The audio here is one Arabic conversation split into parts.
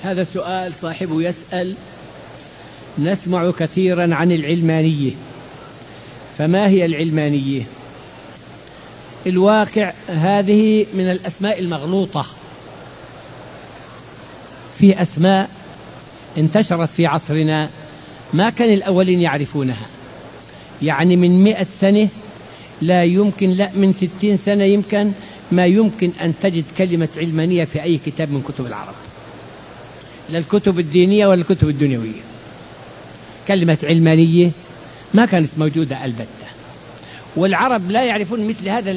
هذا سؤال صاحبه يسأل: نسمع كثيرا عن العلمانية، فما هي العلمانية؟ الواقع هذه من الأسماء المغلوطة، في أسماء انتشرت في عصرنا ما كان الأولين يعرفونها. يعني من 100 سنة لا يمكن، لا من 60 سنة يمكن، ما يمكن أن تجد كلمة علمانية في أي كتاب من كتب العرب، لا الكتب الدينية ولا الكتب الدنيوية. كلمة علمانية ما كانت موجودة البتة، والعرب لا يعرفون مثل هذا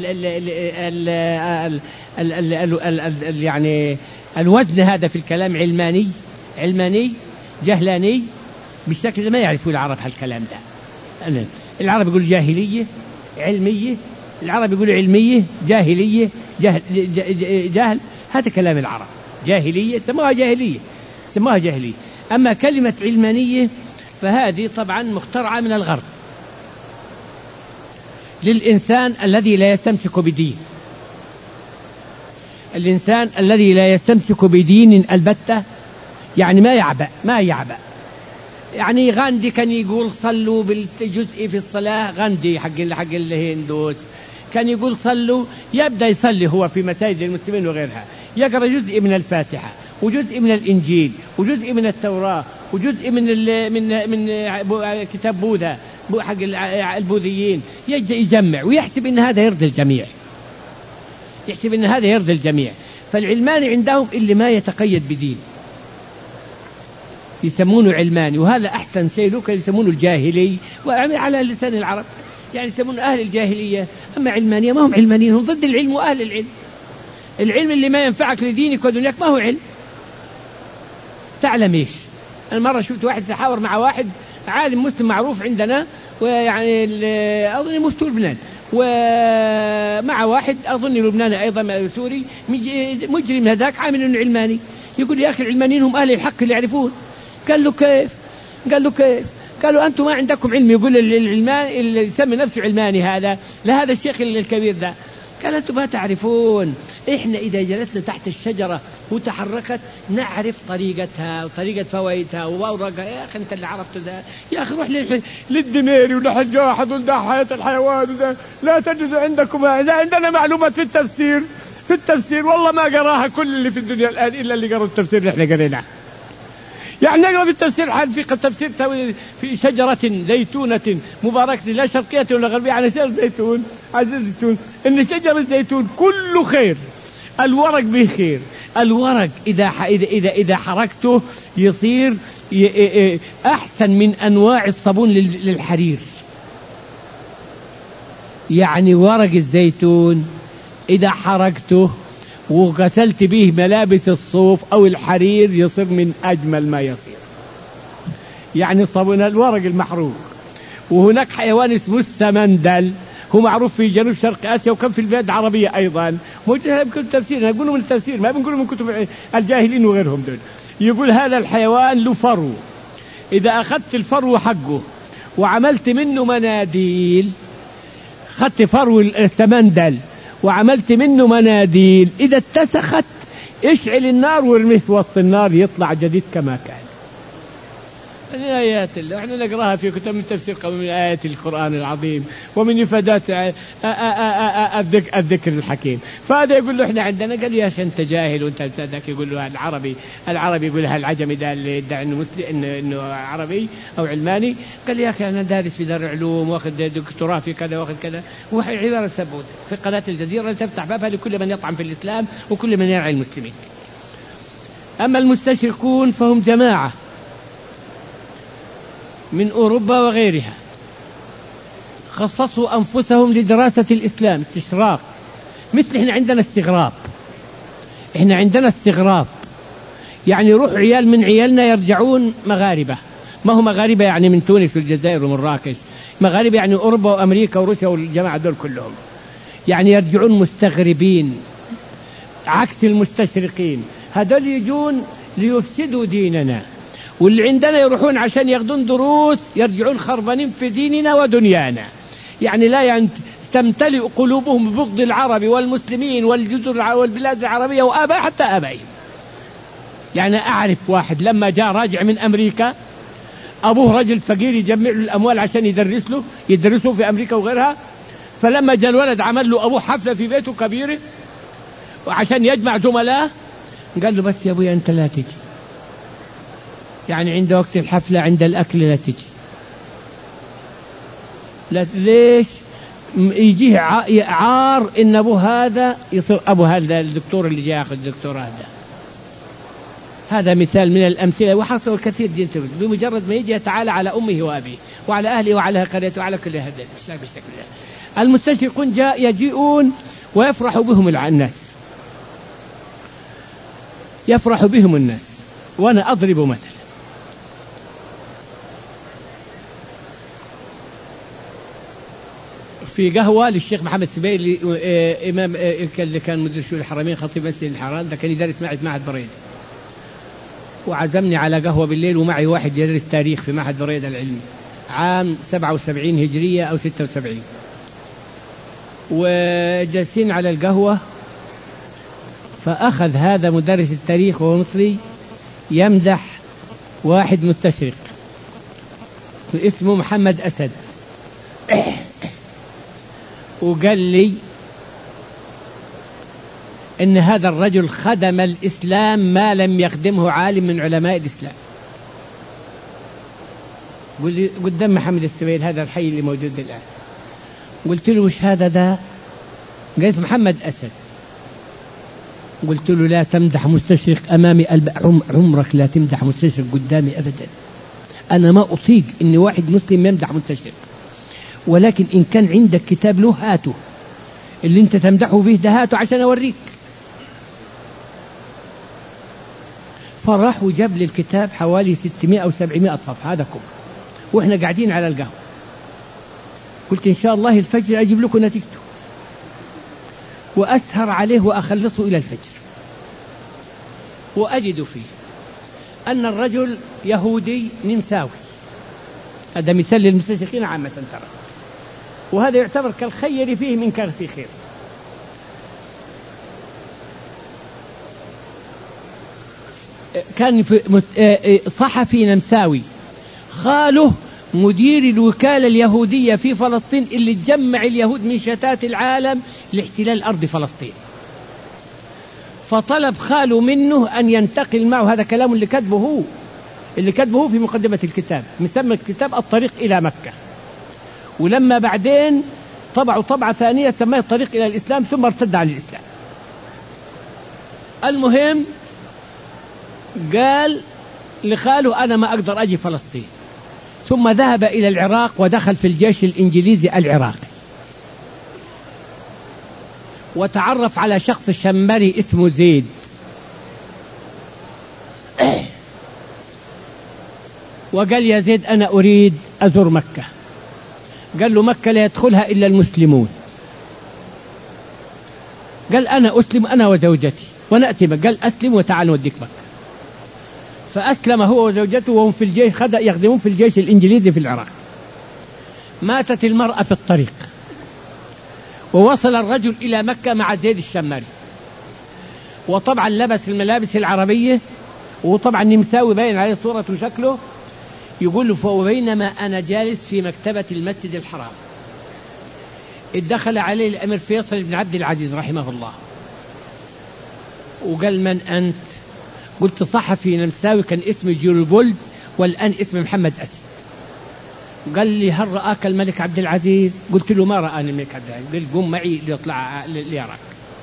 يعني الوزن هذا في الكلام. علماني جهلاني بالشكل ما يعرفون العرب هالكلام ده. العرب يقول جاهلية علمية، العرب يقول علمية جاهلية جهل. هذا كلام العرب. جاهلية سموها جاهلية. أما كلمة علمانية فهذه طبعا مخترعة من الغرب للإنسان الذي لا يستمسك بدين. الإنسان الذي لا يستمسك بدين البتة، يعني ما يعبأ. يعني غاندي كان يقول صلوا بالجزء في الصلاة، غاندي حق الهندوس كان يقول صلوا، يبدأ يصلي هو في مساجد المسلمين وغيرها، يقرأ جزء من الفاتحة وجزء من الإنجيل وجزء من التوراة وجزء من كتاب بوذا حق البوذيين، يجمع ويحسب إن هذا يرضي الجميع. فالعلماني عندهم اللي ما يتقيد بدين يسمونه علماني، وهذا أحسن شيء له. كان يسمونه الجاهلي، وعلى لسان العرب يعني يسمونه أهل الجاهلية. أما علمانية ما هم علمانيين، هم ضد العلم وأهل العلم. العلم اللي ما ينفعك لدينك ودنياك ما هو علم. تعلم إيش؟ أنا مرة شفت واحد تحاور مع واحد عالم مسلم معروف عندنا، ويعني أظن مفتي لبنان، ومع واحد أظن لبناني أيضا سوري مجرم هذاك عامل إنه علماني. يقول يا أخي العلمانيين هم أهل الحق اللي يعرفون. قال له كيف؟ قالوا أنتم ما عندكم علم. يقول العلمان اللي يسمي نفسه علماني هذا لهذا الشيخ الكبير ده، قال أنتم ما تعرفون. إحنا إذا جلسنا تحت الشجرة وتحركت نعرف طريقتها وطريقة فوائدها وأوراقها. يا أخي أنت اللي عرفته ده، يا أخي روح للدميري ولحجاحد ولدع حياة الحيوان وده. لا تجد عندكم هذا. عندنا معلومات في التفسير والله ما قراها كل اللي في الدنيا الآن إلا اللي قرأوا التفسير اللي إحنا قريناه. يعني نقرأ في التفسير في تفسير في شجرة زيتونة مباركة لا شرقية ولا غربية على شجر زيتون، إن شجر الزيتون كله خير، الورق به خير. الورق إذا حركته يصير أحسن من أنواع الصابون للحرير. يعني ورق الزيتون إذا حركته وغسلت به ملابس الصوف أو الحرير يصير من أجمل ما يصير. يعني صابون الورق المحروق. وهناك حيوان اسمه السمندل، هو معروف في جنوب شرق آسيا وكان في البلاد العربية أيضا. موجود من كتب التفسير، نقوله من التفسير ما بنقوله من كتب الجاهلين وغيرهم دول. يقول هذا الحيوان له فرو، إذا أخذت الفرو حقه وعملت منه مناديل، خدت فرو السمندل وعملت منه مناديل، إذا اتسخت اشعل النار وارميه في وسط النار يطلع جديد كما كان. هذه آيات الله احنا نقراها في كتب من تفسير قوي من آيات القرآن العظيم ومن إفادات الذكر الحكيم. فهذا يقول له احنا عندنا. قال يا أخي أنت جاهل وأنت ذاك. يقول له العربي يقول له العجمي ده اللي يدعي إنه عربي أو علماني. قال يا أخي أنا دارس في دار العلوم واخذ دكتوراه في كذا واخذ كذا. وهي عبارة سبوت في قناة الجزيرة تفتح بابها لكل من يطعن في الإسلام وكل من يرعي المسلمين. أما المستشرقون فهم جماعة من أوروبا وغيرها خصصوا أنفسهم لدراسة الإسلام استشراق. مثل إحنا عندنا استغراب. يعني يروح عيال من عيالنا يرجعون مغاربة، ما هو مغاربة يعني من تونس والجزائر ومراكش، مغاربة يعني أوروبا وأمريكا وروسيا والجماعة دول كلهم. يعني يرجعون مستغربين عكس المستشرقين. هذول يجون ليفسدوا ديننا، واللي عندنا يروحون عشان ياخذون دروس يرجعون خربانين في ديننا ودنيانا. يعني لا تمتلئ قلوبهم ببغض العرب والمسلمين والجزر والبلاد العربية وآباء حتى آبائهم. يعني أعرف واحد لما جاء راجع من أمريكا، أبوه رجل فقير يجمع له الأموال عشان يدرسه في أمريكا وغيرها، فلما جاء الولد عمل له أبوه حفلة في بيته كبيرة وعشان يجمع زملائه، قال له بس يا أبوي أنت لا تجي، يعني عند وقت الحفلة عند الأكل لا تجي. لا ليش؟ يجيه عار إن أبوه هذا يصير أبو هذا الدكتور اللي جاء يأخذ الدكتوراه ده. هذا مثال من الأمثلة وحصل كثير جدا. بمجرد ما يجي يتعالى على أمه وأبيه وعلى أهله وعلى قريته وعلى كل هذا بالشكل ده. المستشرقون يجيئون ويفرح بهم الناس، يفرح بهم الناس. وأنا أضرب مثل، في قهوة للشيخ محمد سبيل إمام اللي كان مدير شؤون الحرمين خطيب مسجد الحرام، ده كان يدرس معي في معهد بريدة، وعزمني على قهوة بالليل ومعي واحد يدرس تاريخ في معهد بريدة العلمي عام 77 هجرية أو 76، وجالسين على القهوة، فأخذ هذا مدرس التاريخ وهو مصري يمدح واحد مستشرق اسمه محمد أسد، وقال لي إن هذا الرجل خدم الإسلام ما لم يخدمه عالم من علماء الإسلام. قدام محمد السويل هذا الحي اللي موجود الآن، قلت له وش هذا ده؟ قلت محمد أسد. قلت له لا تمدح مستشرق أمامي، عمرك لا تمدح مستشرق قدامي أبدا. أنا ما أطيق إن واحد مسلم يمدح مستشرق، ولكن إن كان عندك كتاب له هاته، اللي أنت تمدحه به ده هاته عشان أوريك. فراح وجاب لي الكتاب حوالي 600 أو 700 صفحة هذا كله، وإحنا قاعدين على القهوة. قلت إن شاء الله الفجر أجيب لكم نتيجته، وأسهر عليه وأخلصه إلى الفجر، وأجد فيه أن الرجل يهودي نمساوي. هذا مثال للمستشرقين عامة ترى، وهذا يعتبر كالخير فيه من كان في خير. كان في صحفي نمساوي، خاله مدير الوكالة اليهودية في فلسطين اللي تجمع اليهود من شتات العالم لاحتلال أرض فلسطين، فطلب خاله منه أن ينتقل معه. هذا كلام اللي كتبه هو في مقدمة الكتاب، مسمى الكتاب الطريق إلى مكة، ولما بعدين طبعوا طبعة ثانية سماه الطريق إلى الإسلام، ثم ارتد عن الإسلام. المهم قال لخاله أنا ما أقدر أجي فلسطين، ثم ذهب إلى العراق ودخل في الجيش الإنجليزي العراقي، وتعرف على شخص شمري اسمه زيد، وقال يا زيد أنا أريد أزور مكة. قال له مكة لا يدخلها إلا المسلمون. قال أنا أسلم أنا وزوجتي ونأتي مكة. قال أسلم وتعال نوديك مكة. فأسلم هو وزوجته وهم في الجيش، يخدمون في الجيش الإنجليزي في العراق. ماتت المرأة في الطريق، ووصل الرجل إلى مكة مع زيد الشماري، وطبعا لبس الملابس العربية، وطبعا نمساوي باين عليه صورة وشكله. يقول له فبينما أنا جالس في مكتبة المسجد الحرام اتدخل عليه الأمير فيصل بن عبد العزيز رحمه الله، وقال من أنت؟ قلت صحفي نمساوي كان اسمي جيربولد والآن اسمي محمد أسد. قال لي هل رآك الملك عبد العزيز؟ قلت له ما رآني الملك عبد العزيز. قال قم معي ليطلع ليراك.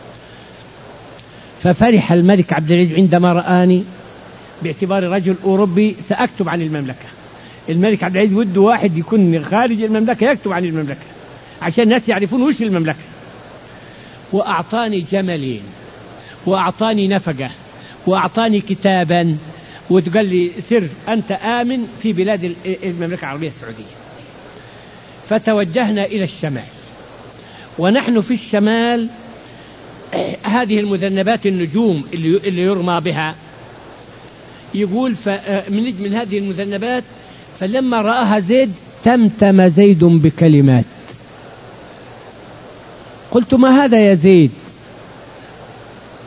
ففرح الملك عبد العزيز عندما رآني، باعتبار رجل أوروبي سأكتب عن المملكة. الملك عبد العزيز وده واحد يكون خارج المملكة يكتب عن المملكة عشان الناس يعرفون وش المملكة. وأعطاني جملين، وأعطاني نفقة، وأعطاني كتابا، وتقال لي سر أنت آمن في بلاد المملكة العربية السعودية. فتوجهنا إلى الشمال، ونحن في الشمال هذه المذنبات النجوم اللي يرمى بها. يقول من هذه المذنبات فلما رآها زيد تمتم زيد بكلمات. قلت ما هذا يا زيد؟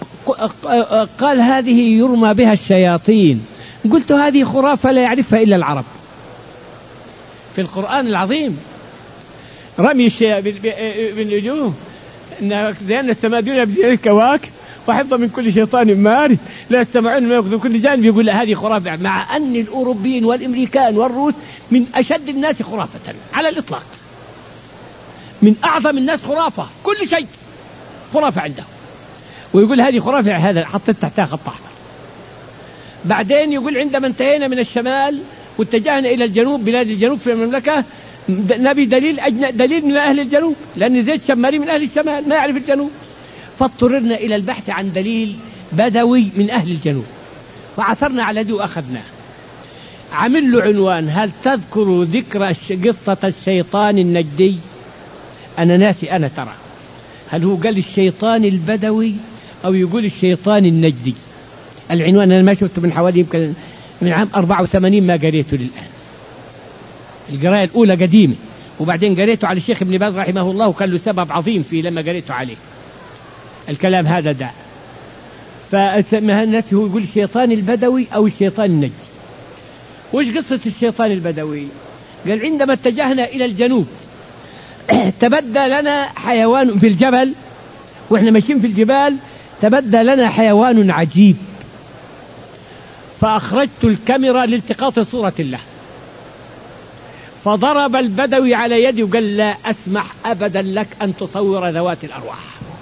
قال هذه يرمى بها الشياطين. قلت هذه خرافة لا يعرفها إلا العرب. في القرآن العظيم رمي بالنجوم زين السماء دنيا بزين الكواكب وحفظ من كل شيطان مارد لا يستمعون ما يأخذ كل جانب. يقول هذه خرافة، مع أن الأوروبيين والأمريكان والروس من أشد الناس خرافة على الإطلاق، من أعظم الناس خرافة، كل شيء خرافة عندهم. ويقول هذه خرافة، هذا حطيت تحتها خط أحمر. بعدين يقول عندما انتهينا من الشمال واتجهنا إلى الجنوب، بلاد الجنوب في المملكة، نبي دليل من أهل الجنوب، لأن زيد شماري من أهل الشمال ما يعرف الجنوب، فاضطررنا إلى البحث عن دليل بدوي من أهل الجنوب، فعثرنا على دي وأخذناه. عمل له عنوان: هل تذكر ذكر قصة الشيطان النجدي؟ أنا ناسي أنا ترى هل هو قال الشيطان البدوي أو يقول الشيطان النجدي. العنوان أنا ما شفته من حوالي يمكن من عام 84 ما قريته للآن. القراءة الأولى قديمة، وبعدين قريته على الشيخ ابن باز رحمه الله، وكان له سبب عظيم فيه لما قريته عليه الكلام هذا ده. فسمها الناس هو يقول الشيطان البدوي أو الشيطان النجدي. وش قصة الشيطان البدوي؟ قال عندما اتجهنا إلى الجنوب تبدى لنا حيوان في الجبل، وإحنا ماشيين في الجبال تبدى لنا حيوان عجيب، فأخرجت الكاميرا لالتقاط صورة له، فضرب البدوي على يدي وقال: لا أسمح أبدا لك أن تصور ذوات الأرواح،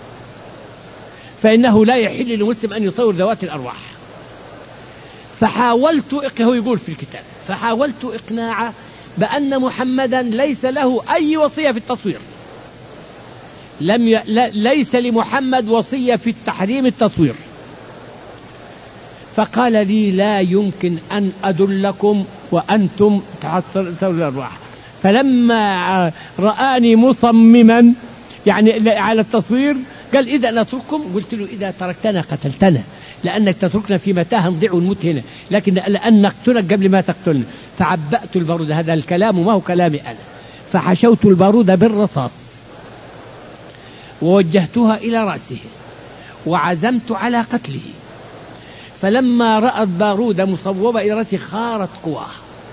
فإنه لا يحل لمسلم أن يصور ذوات الأرواح. فحاولت، هو يقول في الكتاب، فحاولت إقناعه بأن محمدا ليس له أي وصية في التصوير، ليس لمحمد وصية في التحريم التصوير. فقال لي: لا يمكن أن أدلكم وأنتم تحصلون الأرواح. فلما رآني مصمما يعني على التصوير قال: إذا نترككم. قلت له: إذا تركتنا قتلتنا، لأنك تتركنا في متاهة نضيع ونموت هنا، لكن لأن نقتلك قبل ما تقتلنا. فعبأت البارود، هذا الكلام ما هو كلامي أنا، فحشوت البارود بالرصاص ووجهتها إلى رأسه وعزمت على قتله. فلما رأى البارود مصوبة إلى رأسه خارت قواه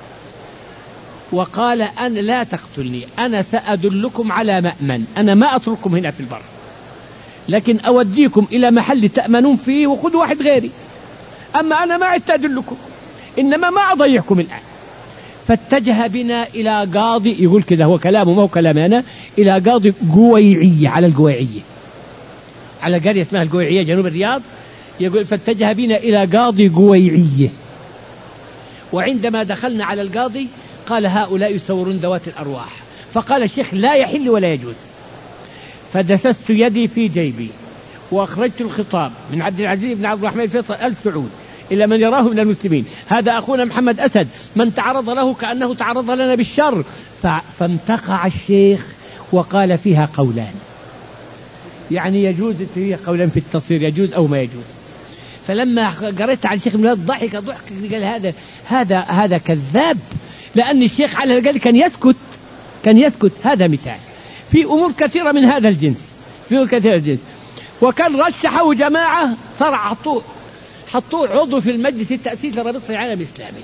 وقال: أنا لا تقتلني، أنا سأدلكم على مأمن، أنا ما أترككم هنا في البر، لكن أوديكم إلى محل تأمنون فيه وخذوا واحد غيري، أما أنا ما عدت أدلكم، إنما ما أضيعكم الآن. فاتجه بنا إلى قاضي، يقول كذا هو كلامه ما هو كلامي أنا، إلى قاضي قويعية، على القويعية، على قرية اسمها القويعية جنوب الرياض. يقول: فاتجه بنا إلى قاضي قويعية، وعندما دخلنا على القاضي قال: هؤلاء يصورون ذوات الأرواح. فقال الشيخ: لا يحل ولا يجوز. فدسست يدي في جيبي وأخرجت الخطاب من عبد العزيز بن عبد الرحمن فيصل آل سعود إلى من يراه من المسلمين: هذا أخونا محمد أسد، من تعرض له كأنه تعرض لنا بالشر. فانتقع الشيخ وقال: فيها قولان، يعني يجوز فيها قولان في التصوير، يجوز أو ما يجوز. فلما قرأت على الشيخ من ضحك قال: هذا كذاب، لأن الشيخ على الأقل كان يسكت. هذا مثال في أمور كثيرة من هذا الجنس، في أمور كثيرة من الجنس. وكان رشحه جماعة صار حطوه عضو في المجلس التأسيسي لرابطة العالم الإسلامي.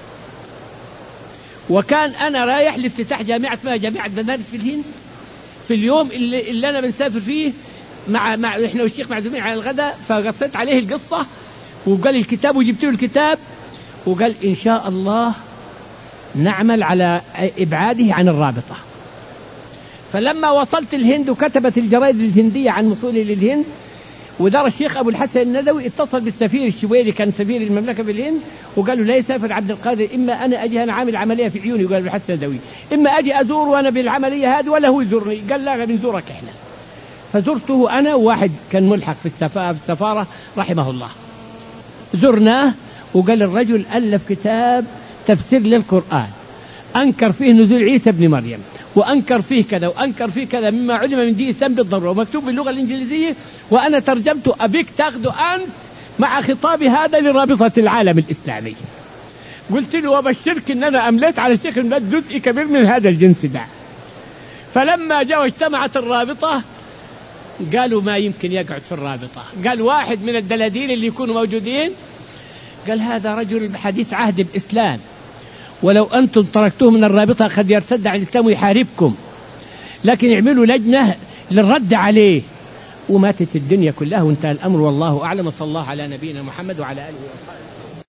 وكان أنا رايح لافتتاح جامعة اسمها جامعة بنارس في الهند في اليوم اللي أنا بنسافر فيه مع إحنا والشيخ معزومين على الغداء. فقصيت عليه القصة وقال الكتاب، وجبت له الكتاب وقال: إن شاء الله نعمل على إبعاده عن الرابطة. فلما وصلت الهند وكتبت الجرائد الهندية عن وصولي للهند، ودار الشيخ أبو الحسن الندوي اتصل بالسفير الشويلي، كان سفير المملكة في الهند، وقالوا: لا يسافر عبد القادر، إما أنا أجي أنا عامل عملية في عيوني، قال أبو الحسن الندوي، إما أجي أزور وأنا بالعملية هذه ولا هو يزورني. قال: لا، بنزورك إحنا. فزرته أنا وواحد كان ملحق في السفارة رحمه الله، زرناه. وقال الرجل ألف كتاب تفسير للقرآن، أنكر فيه نزول عيسى بن مريم، وأنكر فيه كذا وأنكر فيه كذا مما علم من دين الإسلام بالضرورة، ومكتوب باللغة الإنجليزية، وأنا ترجمته، أبيك تاخده أنت مع خطاب هذا لرابطة العالم الإسلامي. قلت له: وبشرك إن أنا أمليت على الشيخ الملاد جزء كبير من هذا الجنس ده. فلما جاء واجتمعت الرابطة قالوا ما يمكن يقعد في الرابطة. قال واحد من الدلاديل اللي يكونوا موجودين قال هذا رجل حديث عهد الإسلام، ولو أنتم تركتوه من الرابطة قد يرتد عن الإسلام ويحاربكم، لكن يعملوا لجنة للرد عليه. وماتت الدنيا كلها وانتهى الأمر، والله أعلم. صلى الله على نبينا محمد وعلى آله وصحبه.